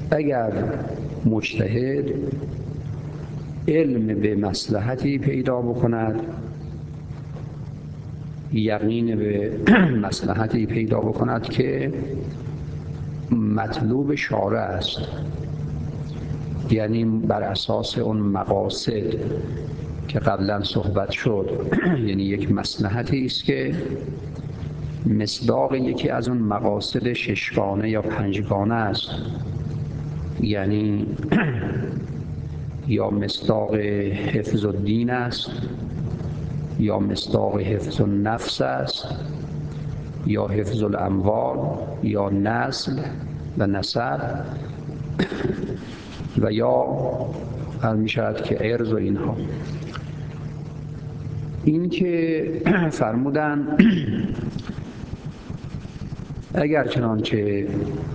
اگر مجتهد علم به مصلحتی پیدا بکند، یقین به مصلحتی پیدا بکند که مطلوب شارع است، یعنی بر اساس اون مقاصد که قبلا صحبت شد، یعنی یک مصلحتی است که مصداق یکی از اون مقاصد ششگانه یا پنجگانه است، یعنی یا مصداق حفظ الدین است، یا مصداق حفظ النفس است، یا حفظ الاموال، یا نسل و نسب، و یا می شود که عرض و اینها. این که فرمودن اگر چنانچه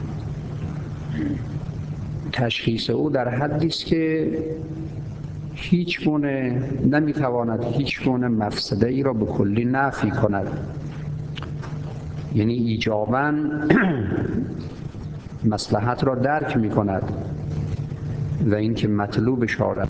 تشخیص او در حدی است که هیچ گونه نمیتواند هیچ گونه مفسده ای را به کلی نفی کند، یعنی ایجاباً مصلحت را درک می کند و اینکه مطلوب شارع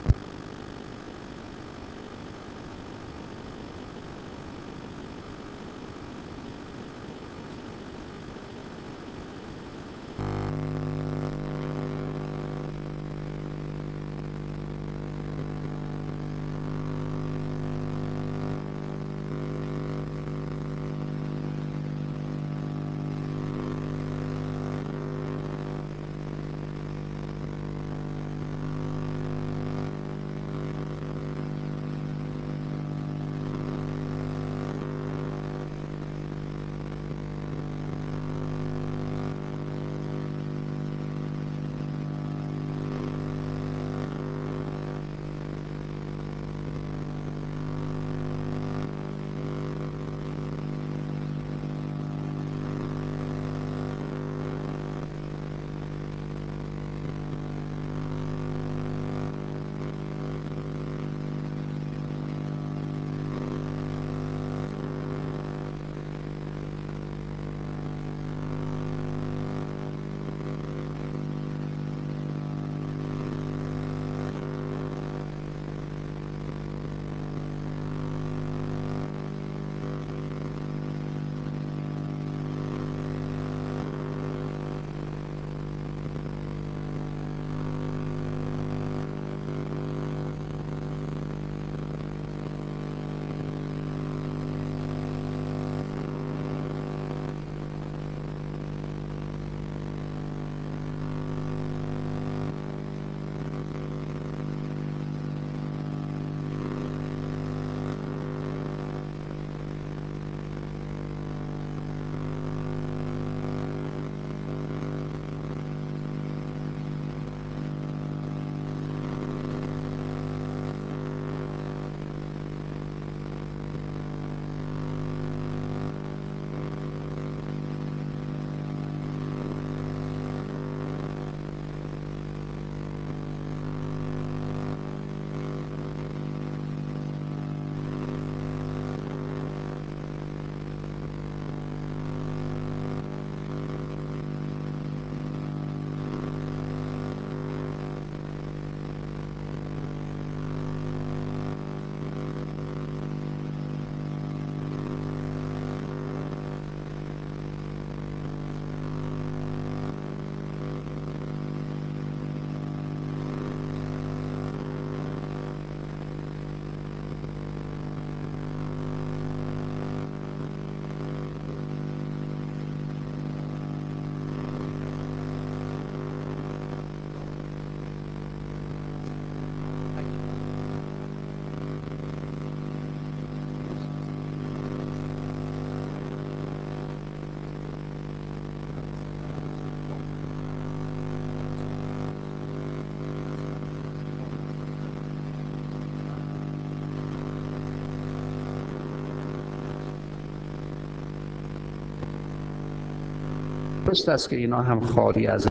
درست است که اینا هم خالی از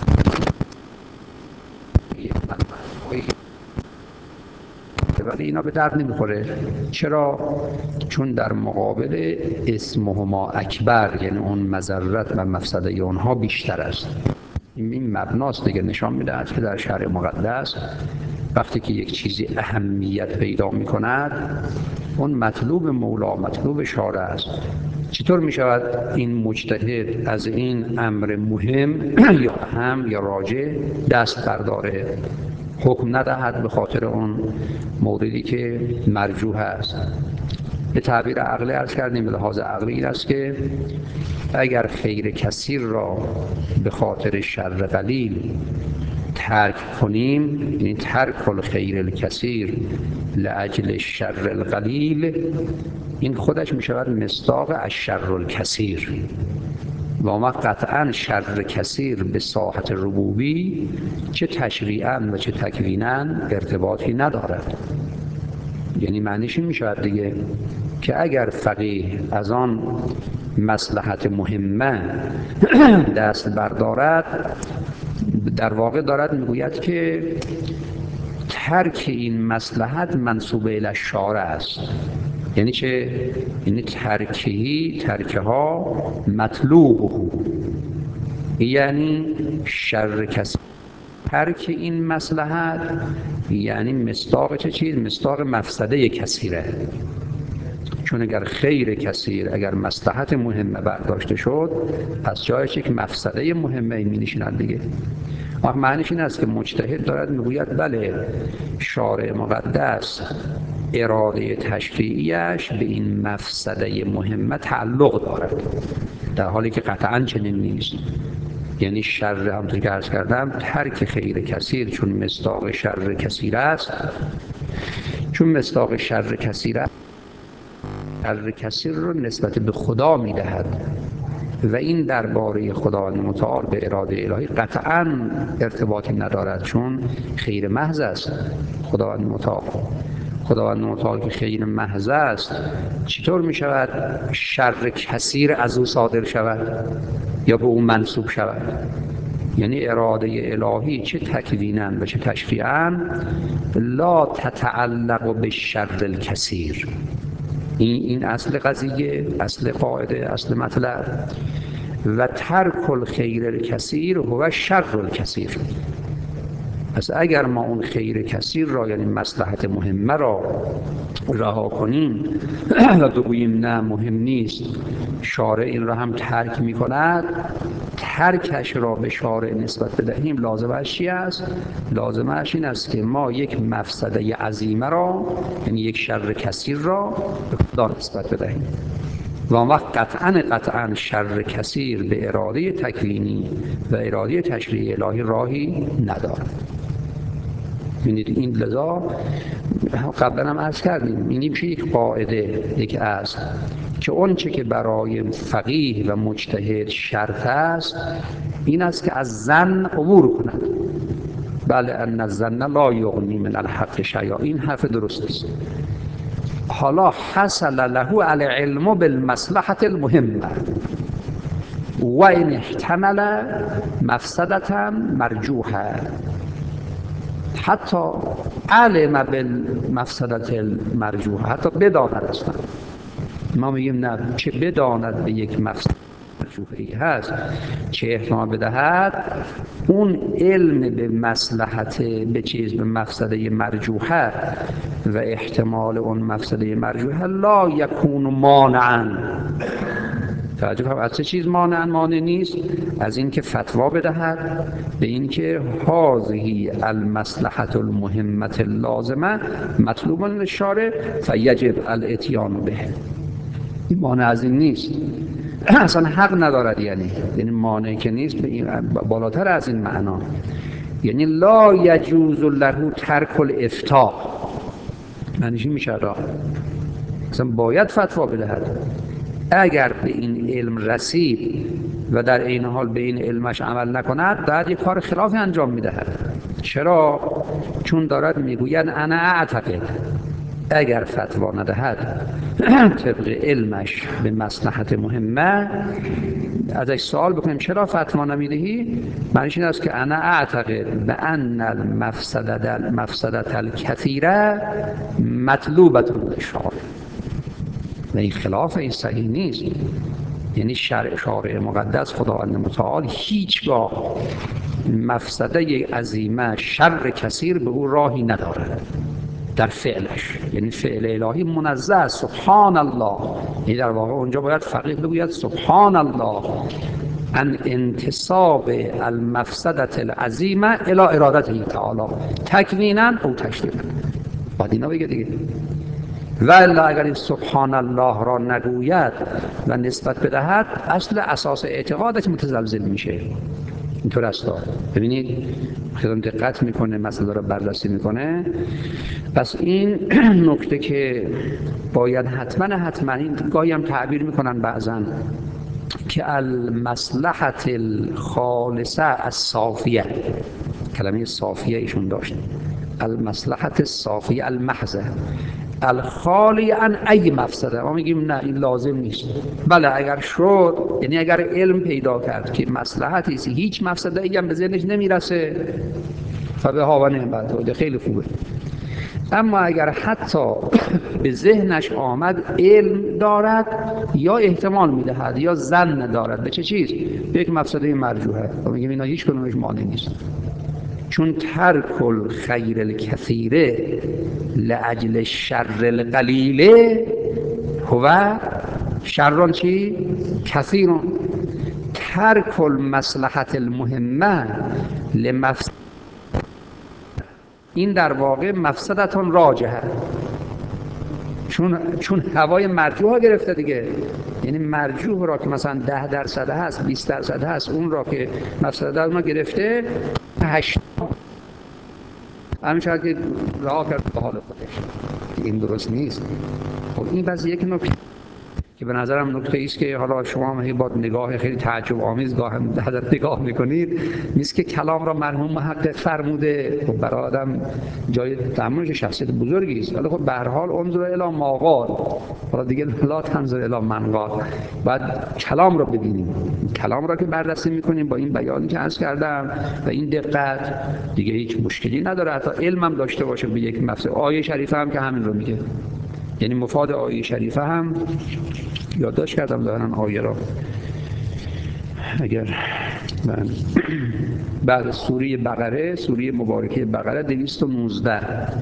ولی اینا به درد نمیخوره. چرا؟ چون در مقابل اسمهما اکبر، یعنی اون مضرت و مفسده اونها بیشتر است. این مبناست دیگه، نشان میدهد که در شرع مقدس وقتی که یک چیزی اهمیت پیدا میکند اون مطلوب مولا، مطلوب شارع است. چطور می شود این مجتهد از این امر مهم یا اهم یا راجع دست برداره، حکم ندهد به خاطر اون موردی که مرجوح است؟ به تعبیر عقلی عرض کردیم، به لحاظ عقلی این است که اگر خیر کثیر را به خاطر شر قلیل ترک کنیم، یعنی ترک الخیر الکثیر لاجل الشر القلیل، این خودش می شود مصداق الشر الکثیر. و ما قطعا شر کثیر به ساحت ربوبی چه تشریعاً و چه تکویناً ارتباطی ندارد. یعنی معنیش این می شود دیگه که اگر فقیه از آن مصلحت مهمه دست بردارد، در واقع دارد میگوید که ترک این مصلحت منسوب الی الشارع است. یعنی چه؟ یعنی ترکها مطلوب، یعنی شر کثیر. ترک این مصلحت یعنی مصداق چه چیز؟ مصداق مفسده کثیره. چون اگر خیر کثیر، اگر مصلحت مهمه برداشته شد، پس جایش یک مفسده مهمه می نشیند دیگه. معنیش این است که مجتهد دارد میگوید بله، شارع مقدس اراده تشریعیش به این مفسده مهمه تعلق دارد، در حالی که قطعاً چنین نیست. یعنی شر، همونطور که عرض کردم، ترک خیر کثیر چون مصداق شر کثیر است، چون مصداق شر کثیر است، شر کثیر رو نسبت به خدا میدهد و این درباره خداوند متعال به اراده الهی قطعاً ارتباطی ندارد، چون خیر محض است. خداوند متعال که خیر محض است، چطور می شود شر کثیر از او صادر شود یا به او منسوب شود؟ یعنی اراده الهی چه تکویناً و چه تشریعاً لا تتعلق به شر الکثیر. این اصل قضیه، اصل قاعده، اصل مطلب. و ترک الخیر الکثیر هو شر الکثیر. پس اگر ما اون خیر کثیر را، یعنی مصلحت مهمه را رها کنیم و بگوییم نه مهم نیست، شارع این را هم ترک می کند، ترکش را به شارع نسبت بدهیم، لازمش چی است؟ لازمش این است که ما یک مفسده عظیمه را، یعنی یک شر کثیر را به خدا نسبت بدهیم. و آن وقت قطعاً شر کثیر به اراده تکوینی و اراده تشریعی الهی راهی ندارد. ببینید این لذا قبلا هم عرض کردیم، این میشه یک قاعده، یک اصل که اون چه که برای فقیه و مجتهد شرط است این است که از ظن عبور کند. بله، ان الظن لا یغنی من الحق شیئا. این حرف درست است. حالا حصل له العلم بالمصلحة المهمة و ان احتمل مفسدة مرجوحة، حتی علم بالمفسدة المرجوحة، حتی بداند اصلا. ما میگیم نه، چه بداند به یک مفسد مرجوحی هست، چه احتمال بدهد، اون علم به مصلحت به مفسده مرجوحه و احتمال اون مفسده مرجوحه لا یکون مانعا. توجه کنید، از چه چیز مانع نیست؟ از اینکه فتوا بدهد به اینکه هذه المصلحة المهمة اللازمه مطلوب للشارع فیجب الاتیان به. این مانع از این نیست، اصلا حق ندارد. یعنی مانع که نیست، بالاتر از این معنا، یعنی لا یجوز له ترک الافتاء. معنیش این میشه اصلا باید فتوا بدهد. اگر به این علم رسید و در این حال به این علمش عمل نکند، بعد یک کار خلافی انجام میدهد. چرا؟ چون دارد میگوید انا اعتقد. اگر فتوا ندهد طبق علمش به مصلحت مهمه، ازش سوال بکنیم چرا فتوا نمیدهی؟ معنیش این است که انا اعتقد بان المفسدة الکثیره مطلوبة للشارع. و این خلاف، این صحیح نیست. یعنی شارع مقدس خداوند متعال هیچگاه مفسده عظیمه، شر کثیر به او راهی ندارد در فعلش. یعنی فعل الهی منزه است، سبحان الله. یعنی در واقع اونجا باید فقیه بگوید سبحان الله ان انتصاب المفسدة العظیمه الی ارادته تعالی تکوینا او تشریعا. باید اینا بگه دیگه. و الا اگر این سبحان الله را نگوید و نسبت بدهد، اصل اساس اعتقادش متزلزل میشه. اینطور است. ببینید خیلی دقت میکنه، مسئله را بررسی میکنه. پس این نکته که باید حتما این گاهی هم تعبیر میکنن بعضا که المصلحة الخالصه الصافیه، کلمه صافیه ایشون داشت، المصلحة الصافیه المحضه الخالی عن ای مفسده. ما میگیم نه این لازم نیست. بله اگر شد، یعنی اگر علم پیدا کرد که مصلحتی است هیچ مفسده ای هم به ذهنش نمیرسه، فبه ها و نعمت، خیلی خوبه. اما اگر حتی به ذهنش آمد، علم دارد یا احتمال میدهد یا ظن دارد به چه چیز؟ به یک مفسده مرجوحه، ما میگیم اینا هیچ کدومش مانع نیست. چون ترک الخیر الکثیر لاجل الشر القلیل هو شر چی؟ کثیر. ترک المصلحة المهمه لمفسد، این در واقع مفسدتون راجحه، چون هوای مرجوح ها گرفته دیگه. یعنی مرجوح را که مثلا 10% هست، 20% هست، اون را که مفسده اون را گرفته 8، همین که رها کرد به حال خودش. این درست نیست. خب این بعضی یک نکته که به نظرم نکته ایست که حالا شما هم با نگاه خیلی تعجب آمیز گاهم حضرت نگاه میکنید، نیست که کلام را مرحوم محقق فرموده. خب برای آدم جای تأملش شخصیت بزرگی است، ولی خب به هر حال انظر الی ما قال، حالا دیگه لا تنظر الی من قال. بعد کلام را ببینیم، کلام را که بررسی میکنیم با این بیانی که عرض کردم و این دقت، دیگه هیچ مشکلی نداره. حتی علم هم داشته باشه به یک مفسد. آیه شریفه هم که همین رو میگه، یعنی مفاد آیه شریفه هم یادداشت کردم دارن آیه را. اگر من بعد سوره بقره، سوره مبارکه بقره 219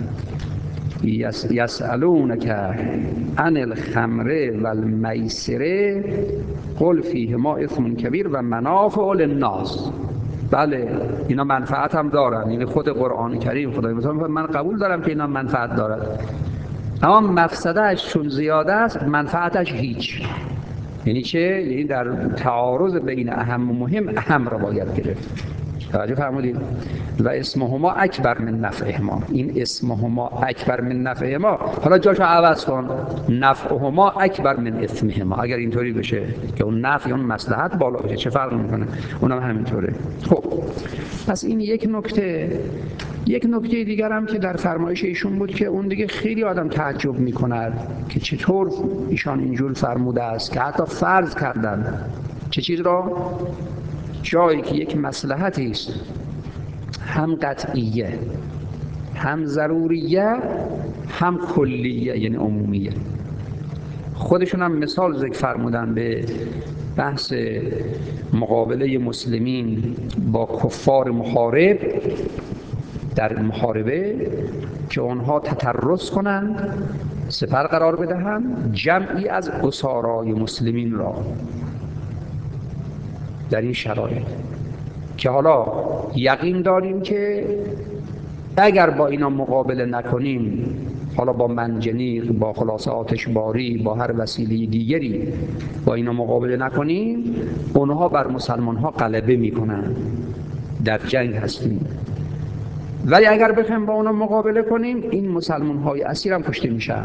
یسألونک عن الخمر والمیسر قل فیهما اثم کبیر و منافع للناس. بله اینا منفعت هم دارن، یعنی خود قرآن کریم خدای متعال من قبول دارم که اینا منفعت دارد، اما مفسدهش چون زیاده است منفعتش هیچ. یعنی چه؟ یعنی در تعارض بین اهم و مهم اهم را باید گرفت. توجه فرمودید؟ و اسمهما اکبر من نفعهما، این اسمهما اکبر من نفعهما، حالا جاشو عوض کن، نفعهما اکبر من اسمهما. اگر اینطوری بشه که اون نفع یا اون مصلحت بالا بشه چه فرق میکنه؟ اونم همینطوره. خب پس این یک نکته. یک نکته دیگر هم که در فرمایش ایشون بود که اون دیگه خیلی آدم تعجب میکند که چطور ایشان اینجور فرموده است که حتی فرض کردن چه چیز را؟ جایی که یک مصلحتی است هم قطعیه هم ضروریه هم کلیه، یعنی عمومیه. خودشون هم مثال ذکر فرمودن به بحث مقابله مسلمین با کفار محارب در محاربه که اونها تترس کنند، سپر قرار بدهند جمعی از اسارای مسلمین را در این شرایط که حالا یقین داریم که اگر با اینا مقابله نکنیم، حالا با منجنیق، با خلاصه آتشباری، با هر وسیله دیگری با اینا مقابله نکنیم، اونها بر مسلمان ها غلبه میکنن، در جنگ هستیم. ولی اگر بخوایم با اونا مقابله کنیم، این مسلمان های اسیر هم کشته میشن.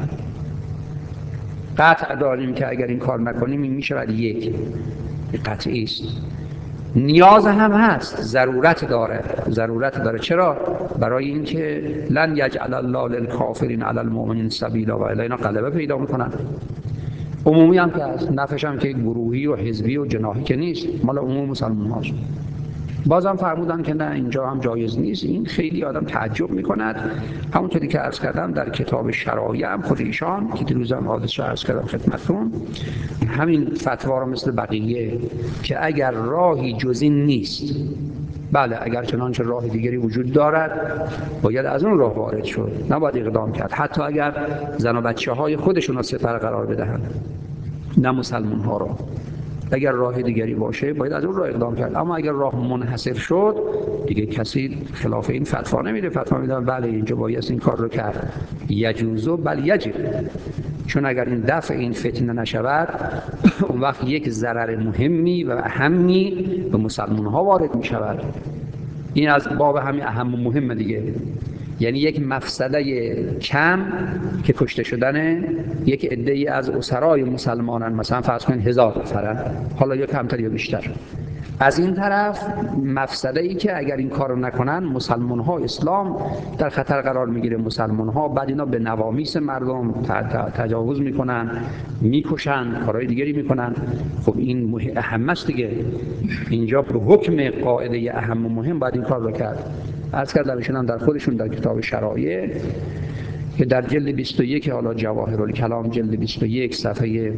قطع داریم که اگر این کار نکنیم این میشود یک قطعی است. نیاز هم هست، ضرورت داره. چرا؟ برای اینکه لن یجعل الله للکافرین علی المؤمنین سبیلا، و الا اینا غلبه پیدا میکنن. عمومی هم که هست، نفعش هم که گروهی و حزبی و جناحی که نیست، مال عموم مسلمان هاست. بازم فرمودن که نه اینجا هم جایز نیست. این خیلی آدم تعجب میکند. همونطوری که عرض کردم در کتاب شرایع هم خود ایشان که دیروزم حادثه عرض کردم خدمتتون، همین فتوا رو مثل بقیه که اگر راهی جز این نیست بله اگر چنانچه راه دیگری وجود دارد باید از اون راه وارد شد، نباید اقدام کرد، حتی اگر زن و بچه های خودشون رو سپر قرار بدهند، نه مسلمان ها را. اگر راه دیگری باشه باید از اون راه اقدام کرد. اما اگر راه منحصر شد دیگه کسی خلاف این فتوا نمیده. فتوا میدن بله اینجا باید این کار رو کرد، یجوزو بل یجب. چون اگر این دفع این فتنه نشود اون وقت یک ضرر مهمی و اهمی به مسلمان ها وارد می شود. این از باب همین اهم و مهم دیگه، یعنی یک مفسده کم که کشته شدن یک عده‌ای از اسرای مسلمانان، مثلا فرض کنید 1000 نفرن، حالا یا کمتر یا بیشتر. از این طرف مفسده ای که اگر این کارو نکنن مسلمان ها، اسلام در خطر قرار میگیره. مسلمان ها بعد اینا به نوامیس مردم تجاوز میکنن، میکشن، کارهای دیگری میکنن. خب این اهم است دیگه. اینجا به حکم قاعده اهم و مهم باید این کار رو کرد. عرض کردم ایشون هم در خودشون در کتاب شرایع که در جلد 21 حالا جواهرالکلام جلد 21 صفحه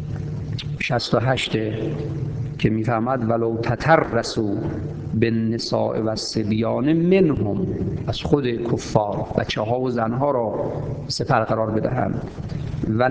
68 که میفهمد ولو تترسوا بالنساء و الصبیان منهم، از خود کفار بچه ها و زن ها را سپر قرار بدهند، و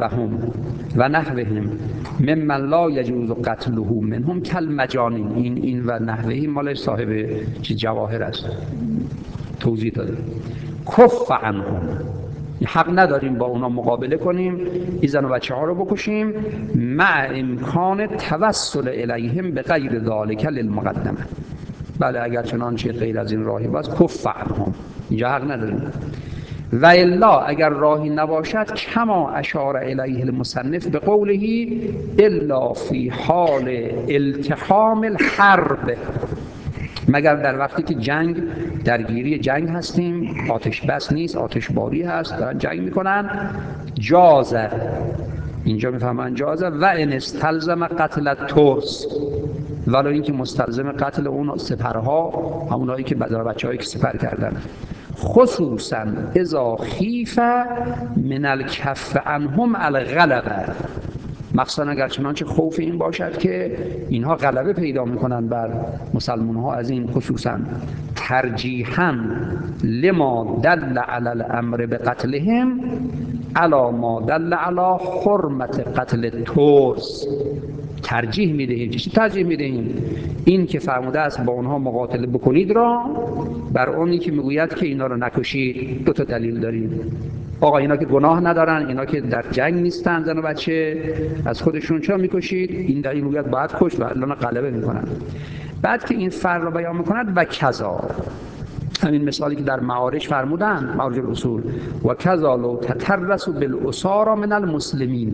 نحوهم ممن لا یجوز قتله منهم کالمجانین. این و نحوه مال صاحب جواهر است، توضیح داده. کف عنهم، حق نداریم با اونا مقابله کنیم، این زن و بچه ها رو بکشیم، مع امکان توسل الیهم به غیر ذالک للمقدمه. بله اگر چنانچه غیر از این راهی باز کف عنهم، اینجا حق نداریم. و الا اگر راهی نباشد کما اشار الیه المصنف به قوله الا فی حال التحام الحرب، مگر در وقتی که جنگ، درگیری جنگ هستیم، آتش بس نیست، آتش باری هست، دارن جنگ میکنن، جازه، اینجا میفهمن جازه، و ان استلزم قتل الترس، ولی اینکه مستلزم قتل اون سپرها، همونایی که بچه‌هایی که سپر کردن، خصوصا اذا خیف من الکف عنهم الغلبه، مخصوصا اگر چنانچه خوف این باشد که اینها غلبه پیدا میکنن بر مسلمان ها از این، خصوصا ترجیحاً لما دل علی الامر بقتلهم علی ما دل علی حرمت قتل الترس. ترجیح میدهیم. چی ترجیح میدهیم؟ این که فرموده است با اونها مقاتله بکنید را، بر اونی که میگوید که اینا رو نکشید. دو تا دلیل داریم. آقا اینا که گناه ندارن، اینا که در جنگ نیستن، زن و بچه، از خودشون چرا میکشید؟ این دلیل میگوید باید کشت و الان غلبه میکنن. بعد که این فرق رو بیان میکند و کذا، همین مثالی که در معارج فرمودن، معارج الاصول، و کذا لو تترسوا بالاسارى من المسلمین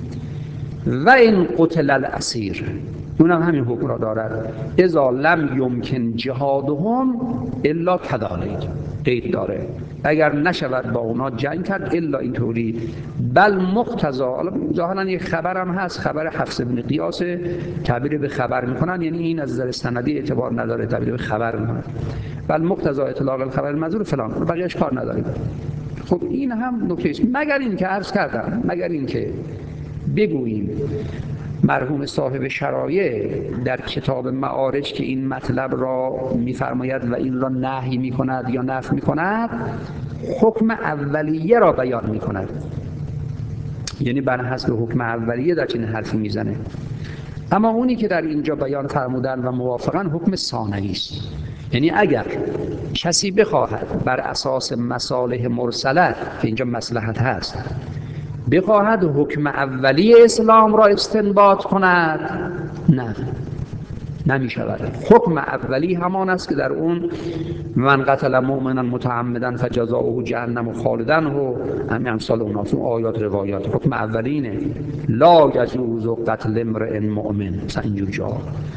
و این قتل الاسیر، اونم همین حکم را دارد. اذا لم یمکن جهادهم الا كذلك، قید داره، اگر نشود با اونا جنگ کرد الا اینطوری. بل مقتضا، حالا ظاهرا یک خبرم هست، خبر حفص بن قیاس، تعبیر به خبر میکنن، یعنی این از نظر سندی اعتبار نداره، تعبیر به خبر میکنن. بل مقتضا اطلاق الخبر المذکور فلان، بقیه‌اش کار نداریم. خب این هم نکته است. مگر این که عرض کردم، مگر این که بگوییم مرحوم صاحب شرایع در کتاب معارج که این مطلب را می‌فرماید و این را نهی می‌کند یا نفی می‌کند، حکم اولیه را بیان می‌کند، یعنی بر حسب حکم اولیه در چنین حرفی میزنه. اما اونی که در اینجا بیان فرمودن و موافقاً حکم ثانوی است، یعنی اگر کسی بخواهد بر اساس مصالح مرسله که اینجا مصلحت هست بخواهد حکم اولی اسلام را استنباط کند، نه، نمی شود. حکم اولی همان است که در اون من قتل مؤمنا متعمدا فجزاؤه جهنم خالدا و همین امثال اون آیات روایات. حکم اولی اینه لا یجوز قتل امرئ مؤمن، مثلا اینجور جا.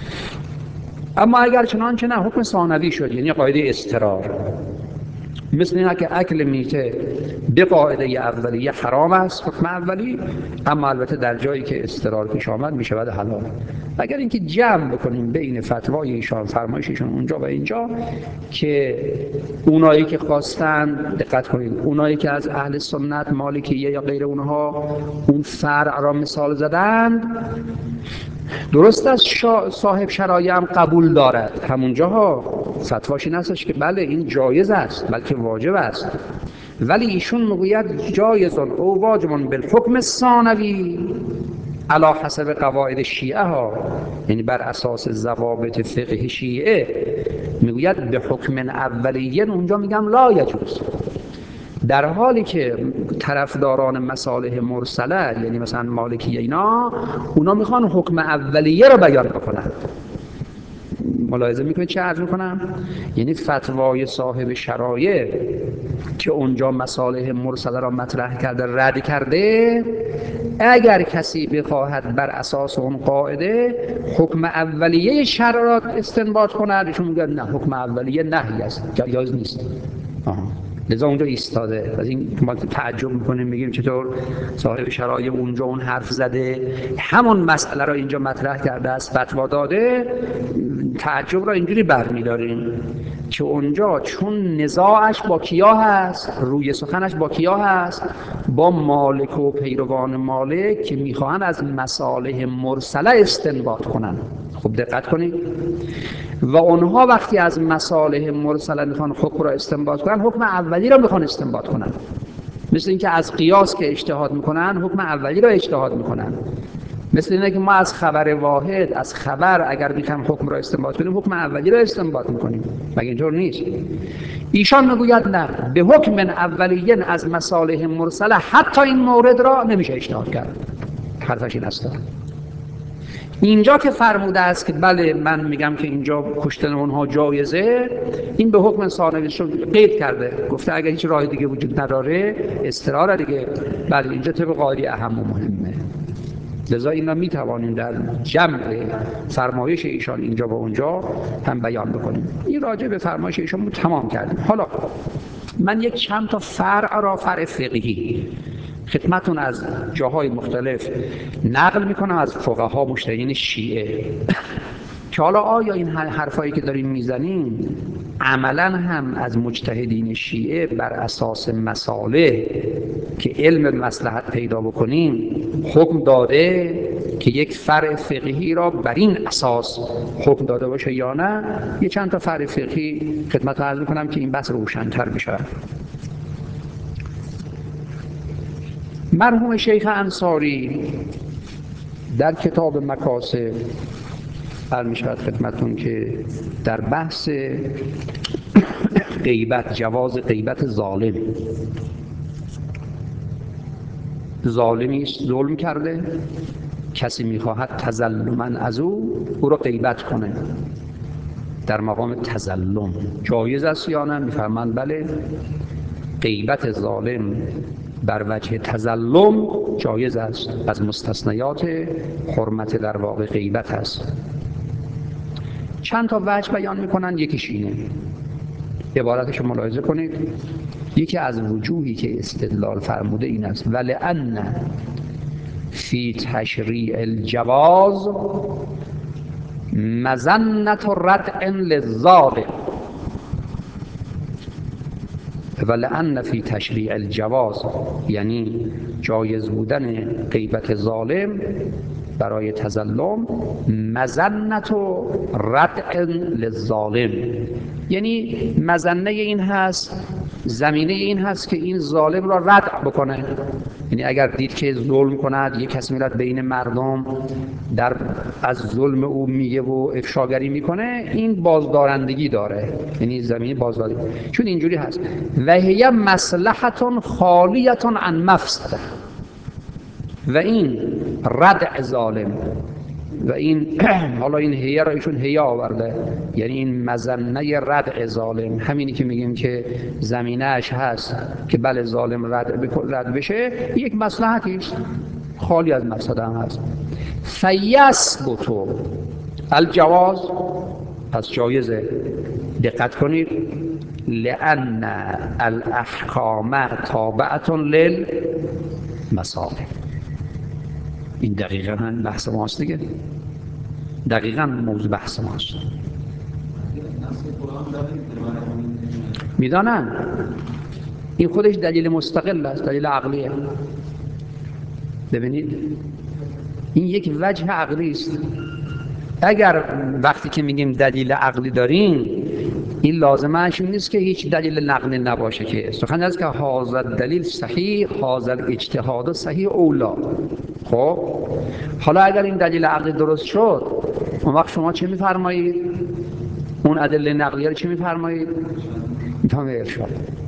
اما اگر چنانچه نه، حکم ثانوی شد، یعنی قاعده اضطرار، مثل اینه که اکل میته به قاعده اولیه حرام است، حکم اولی، اما البته در جایی که اضطرار پیش آمد می شود حلال. اگر اینکه جمع بکنیم بین فتوای ایشان، فرمایش ایشان اونجا و اینجا، که اونایی که خواستن، دقت کنید، اونایی که از اهل سنت مالکیه یا غیر اونها اون فرع را مثال زدند، درست است صاحب شرایع هم قبول دارد، همونجا ها فتواش این هستش که بله این جایز است بلکه واجب است، ولی ایشون میگوید جایزون او واجبون بالحکم ثانوی علی حسب قواعد شیعه ها، یعنی بر اساس ضوابط فقه شیعه میگوید به حکم اولیه اونجا میگم لا یجوز، در حالی که طرفداران مصالح مرسله یعنی مثلا مالکی اینا اونا میخوان حکم اولیه رو بیان بکنن. ملاحظه میکنید چه عرض میکنم؟ یعنی فتوای صاحب شرایع که اونجا مصالح مرسله را مطرح کرده رد کرده، اگر کسی بخواهد بر اساس اون قاعده حکم اولیه شرع را استنباط کند، ایشون میگه نه حکم اولیه نهی است، جایز نیست. لذا اونجا ایستاده. از این ما تعجب میکنیم میگیم چطور صاحب شرایع اونجا اون حرف زده همون مسئله را اینجا مطرح کرده است فتوا داده، تعجب را اینجوری برمیداریم که اونجا چون نزاعش با کیا هست، روی سخنش با کیا هست، با مالک و پیروان مالک که میخواهن از مصالح مرسله استنباط کنن. خب دقت کنید، و اونها وقتی از مصالح مرسله میخوان حکم را استنباط کنن، حکم اولی را میخوان استنباط کنن، مثل اینکه از قیاس که اجتهاد میکنن حکم اولی را اجتهاد میکنن، مثل اینه که ما از خبر واحد، از خبر اگر میخوایم حکم را استنباط کنیم حکم اولی را استنباط میکنیم، مگه اینطور نیست؟ ایشان میگوید نه، به حکم اولیه از مصالح مرسله حتی این مورد را نمیشه اجتهاد کرد. حرفش این است. اینجا که فرموده است که بله من میگم که اینجا کشتن اونها جایزه، این به حکم ثانوی قید کرده، گفته اگر هیچ راه دیگه وجود نداره استقرار دیگه، بله اینجا طبق قاعده اهم و مهمه. لذا این را میتوانیم در جمع فرمایش ایشان اینجا و اونجا هم بیان بکنیم. این راجع به فرمایش ایشان تمام کردیم. حالا من یک چند تا فرع فقهی خدمتون از جاهای مختلف نقل میکنم از فقها مجتهدین شیعه که حالا آیا این حرفایی که داریم میزنیم عملا هم از مجتهدین شیعه بر اساس مصالح که علم مصلحت پیدا بکنیم حکم داده که یک فرع فقهی را بر این اساس حکم داده باشه یا نه؟ یه چند تا فرع فقهی خدمتتون عرض میکنم که این بحث روشن‌تر بشه. مرحوم شیخ انصاری در کتاب مکاسب میشود خدمتون که در بحث غیبت، جواز غیبت ظالم، ظالمی است ظلم کرده، کسی میخواهد تظلما از او را غیبت کنه، در مقام تظلم جایز است یا نه؟ میفرمایند بله، غیبت ظالم بر وجه تظلم جایز است، از مستثنیات حرمت در واقع غیبت است. چند تا وجه بیان میکنن، یکیش اینه، عبارتش رو ملاحظه کنید، یکی از وجوهی که استدلال فرموده این است ولأن فی تشریع الجواز مظنة ردع للظالم، ولأن فی تشریع الجواز یعنی جایز بودن غیبت ظالم برای تظلم، مظنة ردع للظالم یعنی مظنه این هست، زمینه این هست که این ظالم را ردع بکنه، یعنی اگر دید که ظلم کند، یک کسی میاد بین مردم در از ظلم او میگه و افشاگری میکنه، این بازدارندگی داره، یعنی زمینه بازداری، چون اینجوری هست و هی مصلحة خالیة عن مفسده، و این ردع ظالم و این حالا این هیه را ایشون هیه آورده، یعنی این مظنه ردع ظالم، همینی که میگیم که زمینهش هست که بله ظالم رد بشه، یک مصلحتیش خالی از مفسده هم هست. فیثبت الجواز، پس جایزه، دقت کنید، لأن الاحکام تابعة للمصالح. این دقیقاً هم بحث ماست دیگه، دقیقاً موضوع بحث ماست. میدانن این خودش دلیل مستقل است، دلیل عقلیه. ببینید این یک وجه عقلی است. اگر وقتی که میگیم دلیل عقلی داریم، این لازمش این نیست که هیچ دلیل نقلی نباشه، که سخن است که هذا دلیل صحیح، هذا اجتهاد صحیح اولا. خب حالا اگر این دلیل عقلی درست شد، اون وقت شما چه میفرمایید؟ اون ادله نقلیه رو چه میفرمایید؟ میتونم ارشاد.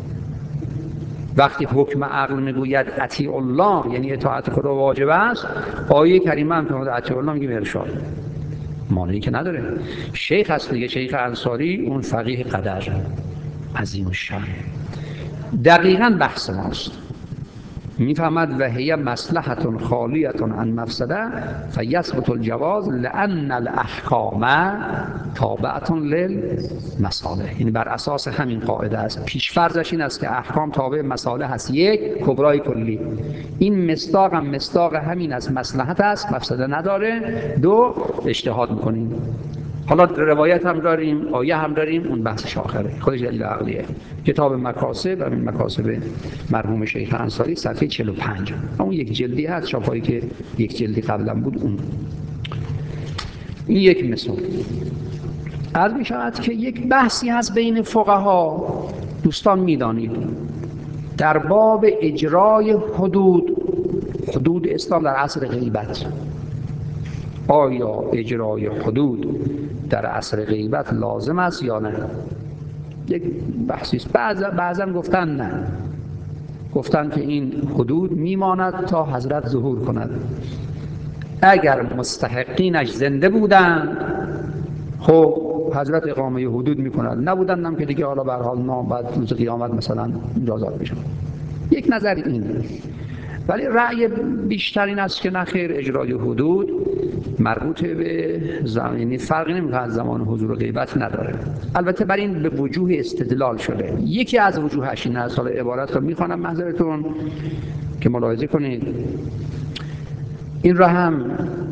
وقتی حکم عقل میگوید اطیع الله، یعنی اطاعت خدا واجب است، آیه کریمه هم که اطیع الله میگه ارشاد، مانعی که نداره. شیخ هست دیگه، شیخ انصاری، اون فقیه قدر عظیم الشأن، دقیقاً بحث ماست. میفهمد و هی مصلحة خالیة عن مفسده فیثبت الجواز لأن الاحکام تابعة للمصالح. یعنی بر اساس همین قاعده است، پیشفرضش این است که احکام تابع مصالح است. یک، کبرای کلی. این مصداق هم مصداق همین است، مصلحت است، مفسده نداره. دو، اجتهاد میکنیم. حالا روایت هم داریم، آیه هم داریم، اون بحث آخره، خودش دلیل عقلیه. کتاب مکاسب، همین مکاسب مرحوم شیخ انصاری، صفحه 45. اون یک جلدی هست، چاپایی که یک جلدی قبلا بود اون. این یک مثال. عرض می شود که یک بحثی هست بین فقها، دوستان میدانید، در باب اجرای حدود اسلام در عصر غیبت. آیا اجرای حدود در عصر غیبت لازم است یا نه؟ یک بحثی است. بعضا گفتن نه، گفتن که این حدود میماند تا حضرت ظهور کند. اگر مستحقینش زنده بودند، خب حضرت اقامه حدود میکند، نبودند هم که دیگه حالا به هر حال ما بعد روز قیامت مثلا مجازات بشن. یک نظر این. ولی رأی بیشتر این است که نخیر، اجرای حدود مربوط به زمانی، فرقی نمیکنه از زمان حضور غیبت نداره. البته بر این به وجوه استدلال شده. یکی از وجوهش این است، حالا عبارت رو میخوانم محضرتون که ملاحظه کنید. این را هم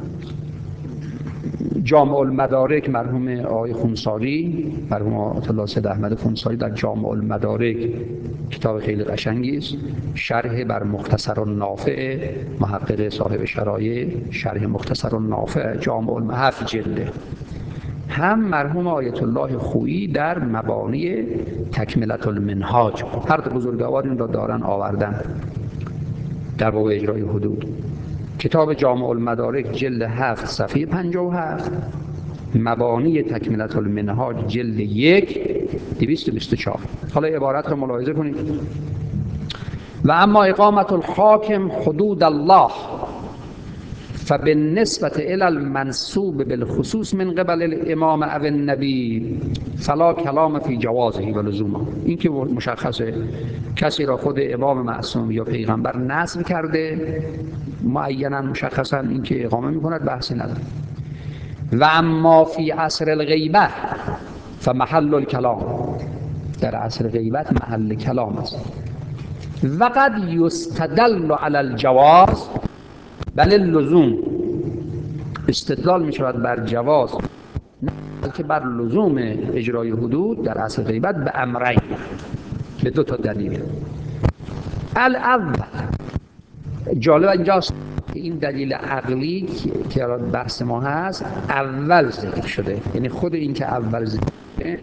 جامع المدارک مرحوم آقای خونساری، مرحوم آیت الله سید احمد خونساری در جامع المدارک، کتاب خیلی قشنگی است، شرح بر مختصر النافع، محقق صاحب شرایع، شرح مختصر النافع، جامع المدارک 7 جلده. هم مرحوم آیت الله خویی در مبانی تکملة المنهاج، هر دو بزرگوار این را دارن آوردن در باب اجرای حدود. کتاب جامع المدارک جلد 7 صفحه 57، مبانی تکملة المنهاج جلد 1 224. حالا عبارت رو ملاحظه کنید. و اما اقامت الحاکم حدود الله فبالنسبة الى المنسوب بالخصوص من قبل الامام او النبی فلا کلام فی جوازه و لزومه. این که مشخصه کسی را خود امام معصوم یا پیغمبر نصب کرده معینا مشخصا، این که اقامه میکند بحثی نداره. و اما فی عصر الغیبه فمحل الکلام، در عصر غیبت محل کلام است. و قد یستدل علی الجواز بل اللزوم، استدلال می شود بر جواز، که بر لزوم اجرای حدود در عصر غیبت به امرین، به 2 تا دلیل. الاول، جالب اینجاست این دلیل عقلی که بحث ما هست اول ذکر شده، یعنی خود این که اول ذکر شده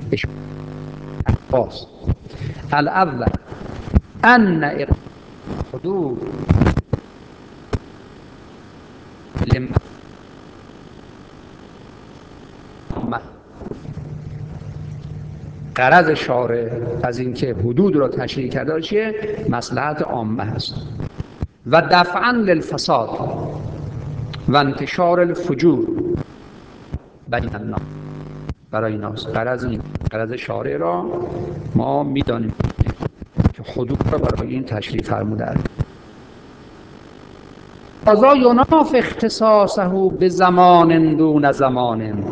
باز. الاول ان حدود غرض شارع از اینکه حدود را تشریع کرده چیه؟ مصلحت عامه است و دفعا للفساد و انتشار الفجور بین الناس. برای ایناست غرض شارع را ما میدانیم که حدود را برای این تشریع فرموده است. قضا یناف اختصاصه به زمان دون زمان.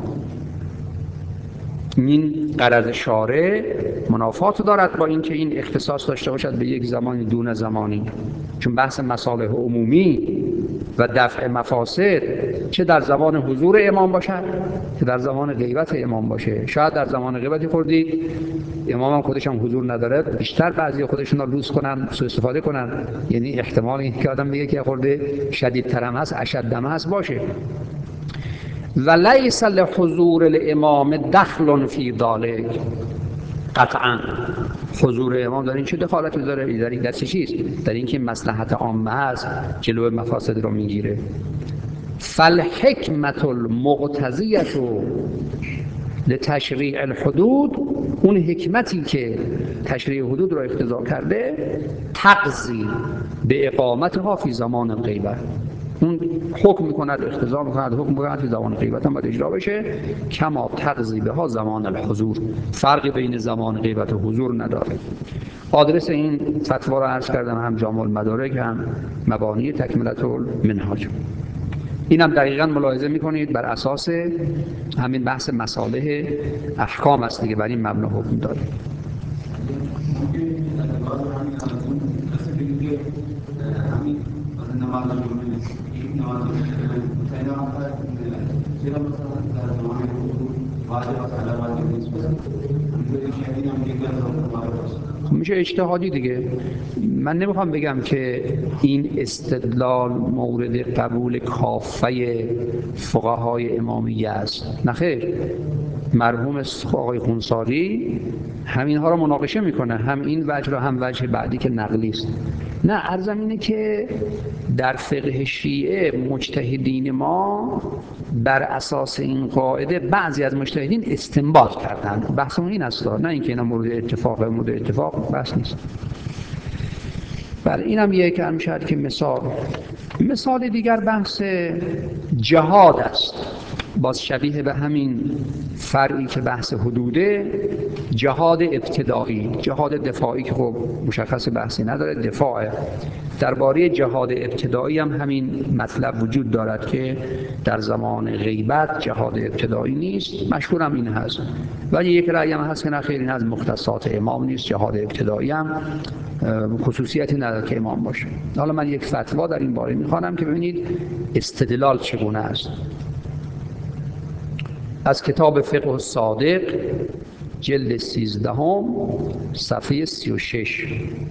این غرض شارع منافات دارد با اینکه این اختصاص داشته باشد به یک زمانی دون زمانی، چون بحث مصالح عمومی و دفع مفاسد چه در زمان حضور امام باشد که در زمان غیبت امام باشه. شاید در زمان غیبتی خوردید، امام هم خودش هم حضور نداره، بیشتر بعضی خودشون رو لوس کنن، سوء استفاده کنن. یعنی احتمال این که آدم بگه که خورده شدیدتر هم هست، اشدم هست باشه. و لیس لحضور الامام دخل فی ذلک، قطعا حضور امام در این چه دخالتی داره؟ در این دستی چیست؟ در این که مصلحت عامه هست، جلو مفاسد رو میگیره. فالحکمت المقتضیه لتشریع الحدود، اون حکمتی که تشریع حدود رو اقتضا کرده، تقضی به اقامتها فی زمان الغیبه، اون حکم میکند، اقتضا میکند، حکم میکند فی زمان غیبت هم باید اجرا بشه، کما تقضی بها زمان الحضور، فرقی بین زمان غیبت و حضور نداره. آدرس این فتوا رو عرض کردم، هم جامع المدارک هم مبانی تکملة المنهاج. این هم دقیقاً ملاحظه میکنید بر اساس همین بحث مصالح احکام است دیگه، بر این مبنا حکم داره. میشه اجتهادی دیگه. من نمیخوام بگم که این استدلال مورد قبول کافه فقهای امامیه است، نخیر. مرحوم آقای خونساری همین ها رو مناقشه میکنه، هم این وجه رو هم وجه بعدی که نقلی است. نه، عرضم اینه که در فقه شیعه مجتهدین ما بر اساس این قاعده بعضی از مجتهدین استنباط کردن. بحثمون این است، نه اینکه اینا مورد اتفاق بحث نیست. بله، اینم یک میشد که مثال دیگر بحث جهاد است، باز شبیه به همین فرعی که بحث حدوده، جهاد ابتدایی، جهاد دفاعی که خب مشخص بحثی نداره، دفاعه. درباره جهاد ابتدایی هم همین مطلب وجود دارد که در زمان غیبت جهاد ابتدایی نیست، مشهورم این هست. ولی یک رأی هم هست که نه خیر، این از مختصات امام نیست، جهاد ابتدایی هم خصوصیتی نداره که امام باشه. حالا من یک فتوا در این باره میخوانم که ببینید استدلال چگونه است. از کتاب فقه الصادق جلد 13 صفحه 36: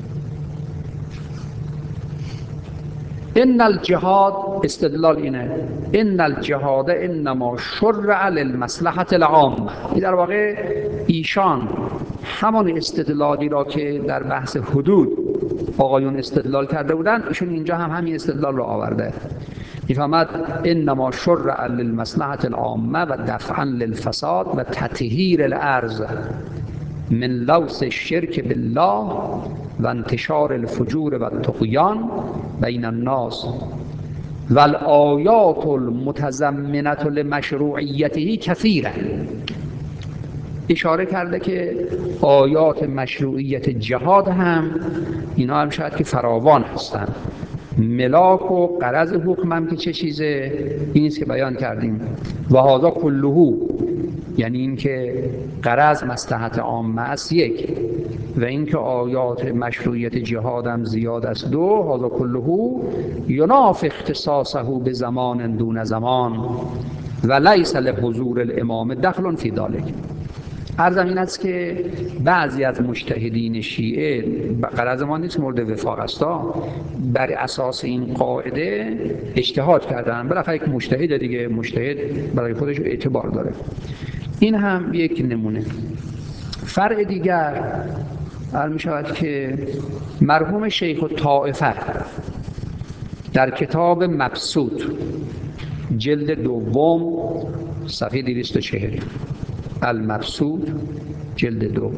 ان الجهاد، استدلال اینه، ان الجهاد انما شرع للمصلحة العامة. این در واقع ایشان همان استدلالی را که در بحث حدود آقایون استدلال کرده بودن، ایشون اینجا هم همین استدلال را آورده. میفهمد انما شرع للمصلحة العامة و دفعا للفساد و تطهیر الارض من لوث الشرك بالله و انتشار الفجور و الطغیان بین الناس و الآیات المتضمنة لمشروعیته کثیره. اشاره کرده که آیات مشروعیت جهاد هم اینا هم شاید که فراوان هستند. ملاک و غرض حکم هم که چه چیزه، این است که بیان کردیم. و هذا کله، یعنی این که غرض مصلحت عامه است یک، و این که آیات مشروعیت جهاد هم زیاد است دو. هذا کله ینافی اختصاصه به زمان دون زمان و لیس لحضور الامام دخل فی ذلک. عرضم این است که بعضی از مجتهدین شیعه، غرض ما نیست مورد وفاق است، بر اساس این قاعده اجتهاد کردن. بالاخره یک مجتهد دیگه، مجتهد برای خودش اعتبار داره. این هم یک نمونه. فرع دیگر عرض می شود که مرحوم شیخ الطائفه در کتاب مبسوط جلد 2 صفحه 240، المبسوط جلد 2،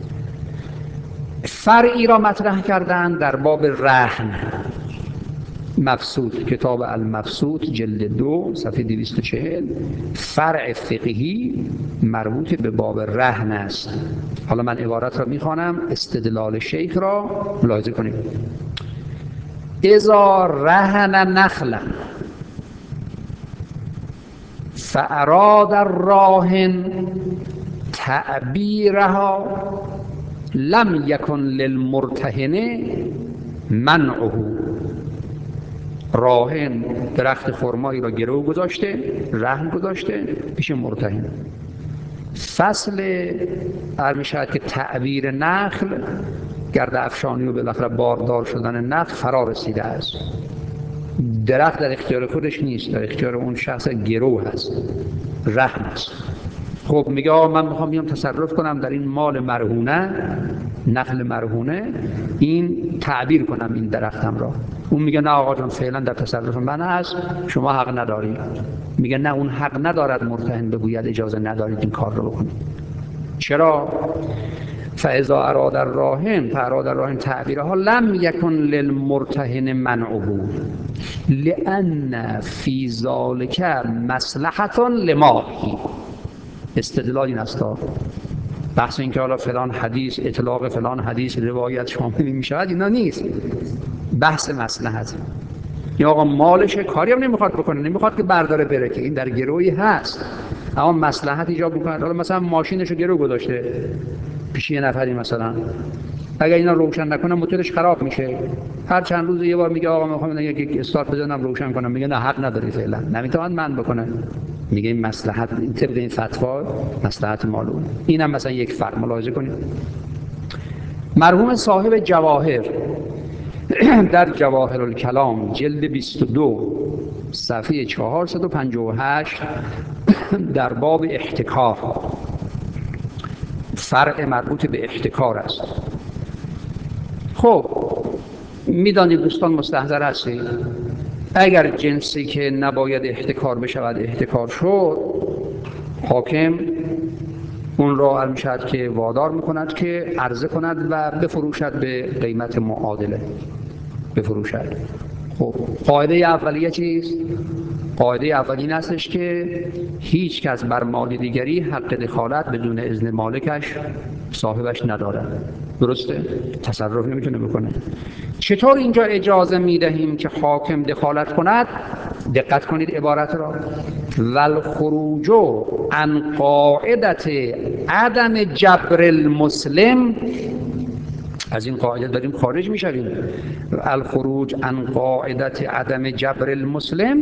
فرعی را مطرح کردن در باب رهن. مبسوط، کتاب المبسوط جلد 2 صفحه 240، فرع فقهی مربوط به باب رهن است. حالا من عبارت را میخوانم، استدلال شیخ را ملاحظه کنید. اذا رهن نخلا فاراد الراهن تعبیرها لم یکن للمرتهن منعه. راهن درخت خرمایی را گرو گذاشته، رهن گذاشته پیش مرتهن. فصل میشود که تعبیر نخل، گرد افشانی و بالاخره باردار شدن نخل فرا رسیده است. درخت در اختیار خودش نیست، در اختیار اون شخص گرو هست، رهن است. خب میگه من میخوام بیام تصرف کنم در این مال مرهونه، نخل مرهونه، این تعبیر کنم این درختم را. اون میگه نه آقا جان فعلا در تصرف من هست، شما حق نداری. میگه نه، اون حق ندارد مرتهن بگوید اجازه ندارید این کار رو بکنید. چرا؟ فاذا اراد الراهن، فاراد الراهن تعبیرها لم یکن للمرتهن منعه لان فی ذلک مصلحة لماله. استدلال این است. بحث این که حالا فلان حدیث، اطلاق فلان حدیث روایت شامل میشود اینا نیست، بحث مصلحت. یا آقا مالش کاری هم نمیخواد بکنه، نمیخواد که برداره بره، که این در گروهی هست، اما مصلحت ایجاب میکنه. حالا مثلا ماشینشو گرو گذاشته پیش یه نفری، مثلا اگر اینا روشن نکنه موتورش خراب میشه، هر چند روز یه بار میگه آقا میخوام یک استارت بزنم روشن کنم، میگه نه حق نداری فعلا، نمیتوان من بکنه. میگه این مصلحت، این طبق این فتوا مصلحت مالون. اینم مثلا یک فرق ملاحظه کنید. مرحوم صاحب جواهر در جواهر الکلام جلد 22 صفحه 458 در باب احتکار، فرع مربوط به احتکار است. خب میدانید دوستان، مستحضر هستید اگر جنسی که نباید احتکار بشود احتکار شد، حاکم اون را علمشد که وادار میکند که عرضه کند و بفروشد به قیمت معادله بفروشد. خب قاعده اولیه چیست؟ قاعده اول این هستش که هیچ کس بر مال دیگری حق دخالت بدون اذن مالکش، صاحبش ندارد. درسته؟ تصرف نمیتونه بکنه. چطور اینجا اجازه میدهیم که حاکم دخالت کند؟ دقت کنید عبارت را. والخروج عن قاعدت عدم جبر المسلم، از این قاعده داریم خارج میشویم. الخروج عن قاعدت عدم جبر المسلم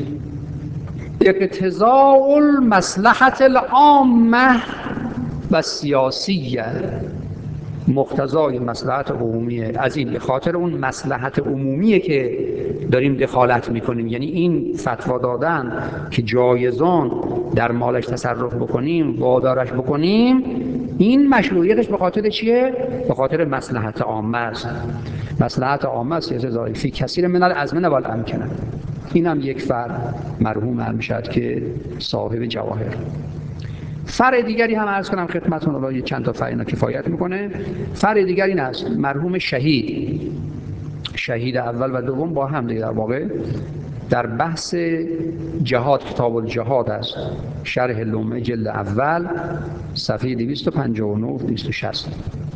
اقتضاء المصلحة العامة و سیاسیه، مقتضای مصلحت عمومیه. از این به خاطر اون مصلحت عمومیه که داریم دخالت میکنیم. یعنی این فتوا دادن که جایزان در مالش تصرف بکنیم، وادارش بکنیم، این مشروعیتش به خاطر چیه؟ به خاطر مصلحت عامه است. مصلحت عامه است سیاست فی کثیر من الازمنه والامکنه. این هم یک فرد مرحوم هم میشد که صاحب جواهر. فرع دیگری هم عرض کنم خدمتتون، الان چند تا فرع اینا کفایت میکنه. فرع دیگری این است، مرحوم شهید اول و دوم با هم دیگه در واقع در بحث جهاد، کتاب الجهاد است، شرح لومه جلد اول صفحه 259 260.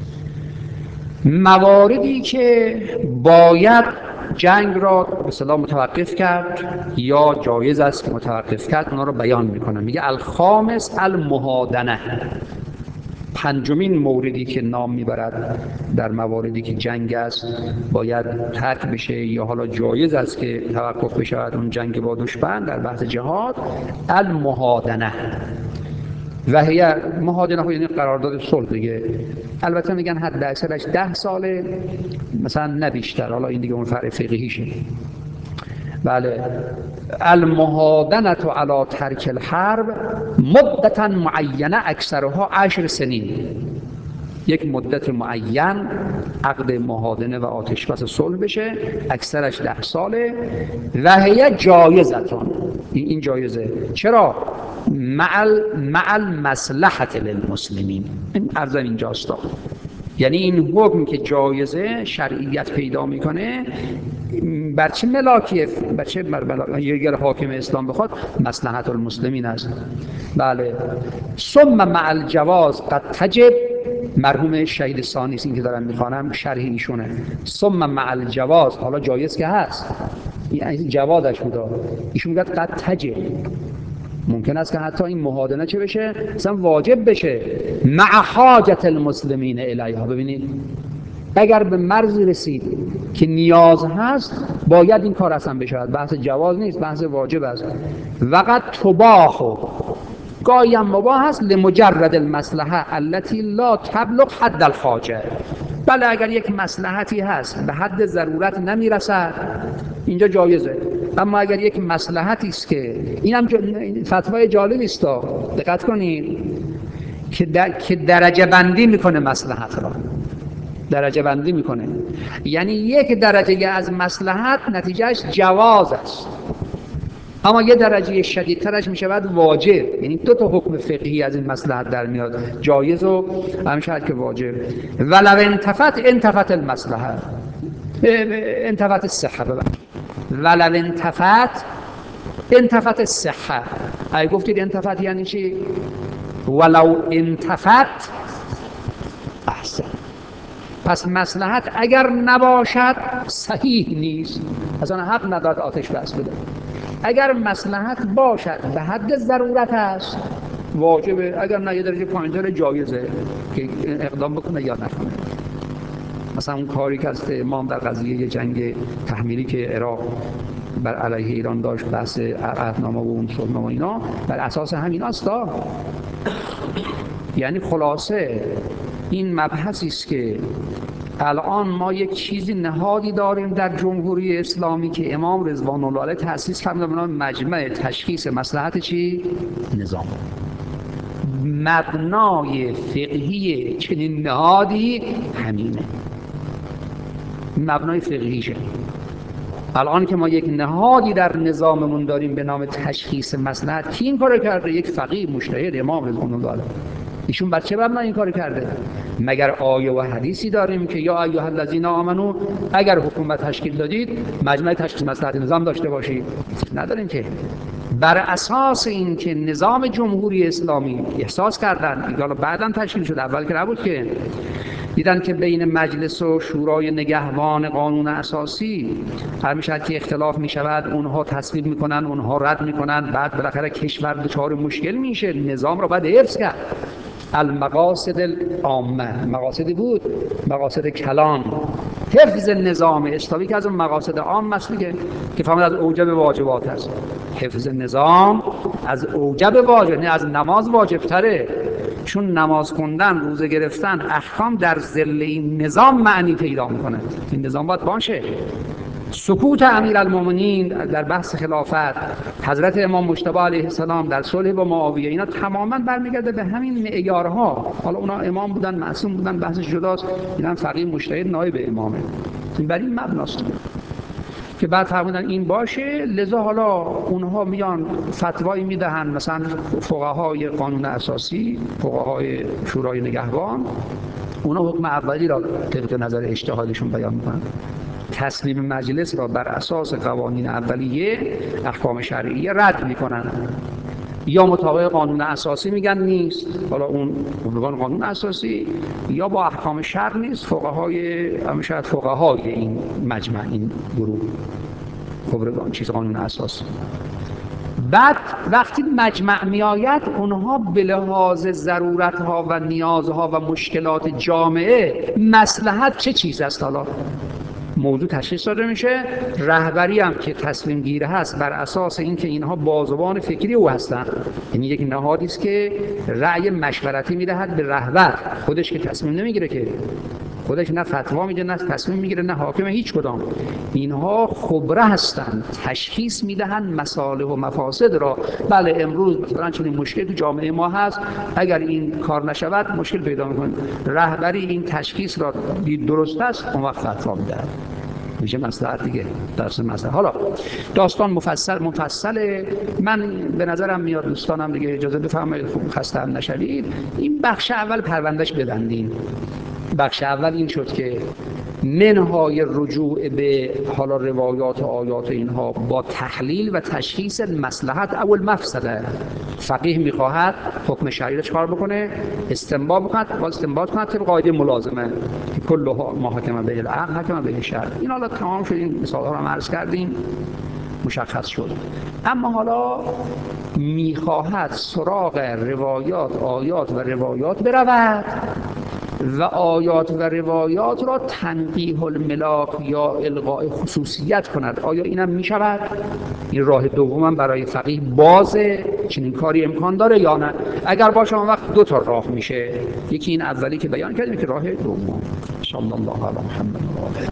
مواردی که باید جنگ را به اصطلاح متوقف کرد یا جایز است که متوقف کرد، اونا رو بیان میکنه. میگه الخامس المهادنه، پنجمین موردی که نام میبرد در مواردی که جنگ است باید ترک بشه یا حالا جایز است که توقف بشود اون جنگ با دشمن در بحث جهاد، المهادنه. و هی مهادنه یعنی قرارداد صلح دیگه. البته میگن حد اکثرش 10 ساله، مثلا نه بیشتر، حالا این دیگه اون فرع فقهیشه. بله، المهادنه علی ترک الحرب مدتا معینه اکثرها 10 سنین، یک مدت معین عقد مهادنه و آتش بس صلح بشه، اکثرش 10 ساله. و هی جایزتون، این جایزه. چرا؟ مع المصلحة للمسلمین. این عرض اینجاست. یعنی این حکم که جایزه شرعیت پیدا میکنه بر چه ملاکیه؟ بر چه اگر حاکم اسلام بخواد مصلحت المسلمین است. بله. ثم مع الجواز قد تجب، مرحوم شهید ثانی این که دارم میخوانم شرح ایشونه. ثم مع الجواز، حالا جایز که هست، این جوادش بوده، ایشون میگه قد تجب، ممکن است که حتی این مهادنه چه بشه؟ مثلا واجب بشه. مع حاجت المسلمین الیها. ببینید، اگر به مرزی رسید که نیاز هست باید این کار اصلا بشود. بحث جواز نیست، بحث واجب است. وقت تباح، گاهی هم مباح است، لمجرد المصلحه التي لا تبلغ حد الحاجه. بله اگر یک مصلحتی هست به حد ضرورت نمیرسد اینجا جایزه. اما اگر یک مصلحتی است که اینم فتوای جالبی است، دقت کنید که درجه بندی میکنه مصلحت را، درجه بندی میکنه، یعنی یک درجه از مصلحت نتیجهش جواز است، اما یه درجه شدیدترش میشود واجب. یعنی دو تا حکم فقهی از این مصلحت در میاد، جایز و همشهد که واجب. ولو انتفت المصلحه، انتفت الصحه، ولو انتفت الصحه. اگه گفتید انتفت یعنی چی؟ ولو انتفت احسن. پس مصلحت اگر نباشد صحیح نیست، اصلا حق ندارد آتش بس بده. اگر مصلحت باشد به حد ضرورت است واجبه، اگر نه یه درجه پایین‌تر جایزه که اقدام بکنه یا نکنه. مثلا اون کاری که از امام در قضیه جنگ تحمیلی که عراق بر علیه ایران داشت، بحث عهدنامه و اون صلحنامه اینا، بر اساس همین است. یعنی خلاصه این مبحثی است که الان ما یک چیزی نهادی داریم در جمهوری اسلامی که امام رضوان الله علیه تأسیس کردن به نام مجمع تشخیص مصلحت چی؟ نظام. مبنای فقهی چنین نهادی همینه، مبنای فقهیشه. الان که ما یک نهادی در نظاممون داریم به نام تشخیص مصلحت، کی این کارو کرده؟ یک فقیه مجتهد امام رضوان الله علیه. ایشون بر چه مبنا این کارو کرده؟ مگر آیه و حدیثی داریم که یا ایها الذین آمنو اگر حکومت تشکیل دادید مجمع تشخیص مصلحت نظام داشته باشید؟ نداریم که. بر اساس این که نظام جمهوری اسلامی احساس کردن، حالا بعداً تشکیل شد، اول که نبود، که دیدن که بین مجلس و شورای نگهبان قانون اساسی هر میشد که اختلاف میشود، اونها تصویب میکنن، اونها رد میکنن، بعد بالاخره کشور دچار مشکل میشه، نظام رو باید حفظ کرد. المقاصد العامه، مقاصدی بود، مقاصد کلان، حفظ نظام اسلامی که از اون مقاصد عام است که فهمید از اوجب واجبات است. حفظ نظام از اوجب واجب، نه از نماز واجب تره، چون نماز خوندن، روزه گرفتن، احکام در ظل این نظام معنی پیدا میکنه. این نظام باید باشه. سکوت امیرالمومنین در بحث خلافت، حضرت امام مجتبی علیه السلام در صلح با معاویه، اینا تماما برمیگرده به همین معیارها. حالا اونا امام بودن، معصوم بودن، بحثش جداست، اینا فقیه مجتهد نایب امامه. بر این مبناست که بعد فرمودن این باشه، لذا حالا اونها میان فتوایی میدهن، مثلا فقهای قانون اساسی، فقهای شورای نگهبان، اونا حکم اولی را طبق نظر اجتهادشون بیان میکنن، تصمیم مجلس را بر اساس قوانین اولیه احکام شرعیه رد میکنن، یا مطابق قانون اساسی میگن نیست، حالا اون بگن قانون اساسی، یا با احکام شرع نیست، فقهای همشهد فقهای این مجمع، این گروه خبرگان چیز قانون اساسی. بعد وقتی مجمع می آید اونها به لحاظ ضرورتها و نیازها و مشکلات جامعه مصلحت چه چیز است، حالا موضوع تشخیص داده میشه. رهبری هم که تصمیم گیره هست بر اساس اینکه اینها بازوان فکری او هستند، یعنی یک نهادی است که رأی مشورتی میدهد به رهبر، خودش که تصمیم نمیگیره، که خودش نه فتوا میده نه تصمیم میگیره نه حاکم هیچ کدام. اینها خبره هستند، تشخیص میدهند مصالح و مفاسد را. بله امروز مثلا چنین مشکلی تو جامعه ما هست، اگر این کار نشود مشکل پیدا میکنه، رهبری این تشخیص را دید درست است، اون وقت فتوا میده، میشه مصلحت دیگه، درس مصلحت. حالا داستان مفصل من به نظرم میاد، دوستانم دیگه اجازه بفرمایید خسته هم نشوید، این بخش اول پروندهش ببندیم. بخش اول این شد که منهای رجوع به حالا روایات و آیات اینها با تحلیل و تشخیص مصلحت او المفسده. فقیه میخواهد حکم شرعی را چکار بکنه؟ استنباط کند طبق قاعده ملازمه که کل ما حکم به العقل حکم به الشرع. این حالا تمام شد، این مثال ها رو عرض کردیم، مشخص شد. اما حالا میخواهد سراغ روایات، آیات و روایات برود و آیات و روایات را تنقیح الملاک یا القاء خصوصیت کند. آیا اینم می شود؟ این راه دومم برای فقیه بازه، چنین کاری امکان داره یا نه؟ اگر باشه اون وقت دو تا راه میشه، یکی این اولی که بیان کردیم که راه دوم. صلی الله علی محمد و آله.